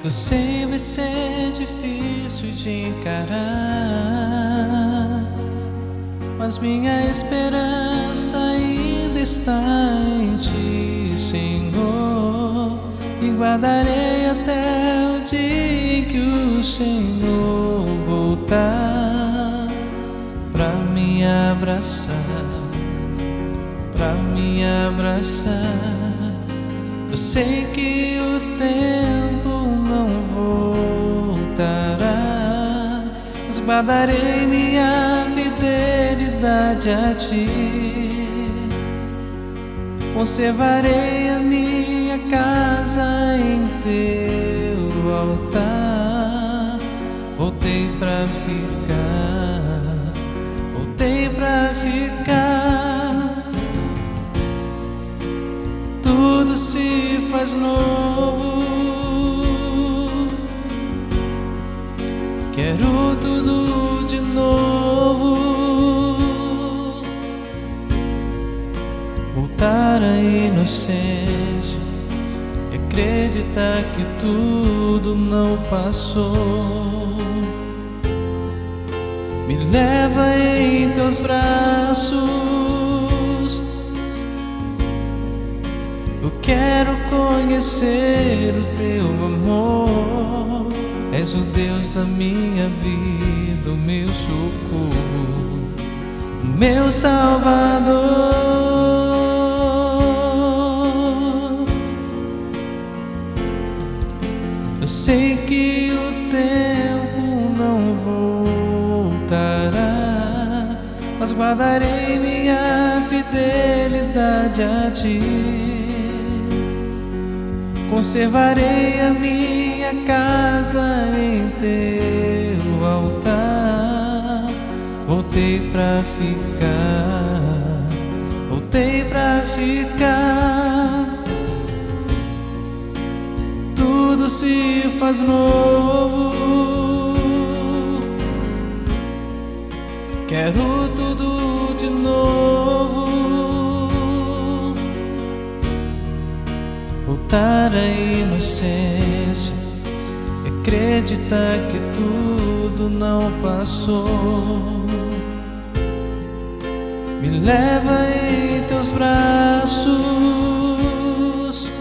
Eu sei vai ser difícil de encarar, mas minha esperança ainda está em Ti, Senhor. E guardarei até o dia em que o Senhor voltar pra me abraçar, pra me abraçar. Eu sei que o tempo não voltará, mas guardarei minha fidelidade a Ti. Conservarei a minha casa em Teu altar. Voltei pra ficar, voltei pra ficar. Tudo se faz novo, quero tudo de novo. Voltar à inocência e acreditar que tudo não passou. Me leva em Teus braços, eu quero conhecer o Teu amor. És o Deus da minha vida, o meu socorro, o meu Salvador. Eu sei que o tempo não voltará, mas guardarei minha fidelidade a Ti. Conservarei a minha casa em Teu altar. Voltei pra ficar, voltei pra ficar. Tudo se faz novo, quero tudo de novo. Voltar à inocência e acreditar que tudo não passou. Me leva em Teus braços,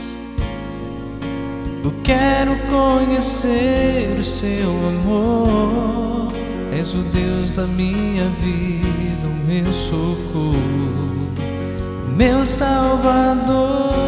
eu quero conhecer o Seu amor. És o Deus da minha vida, o meu socorro, o meu Salvador.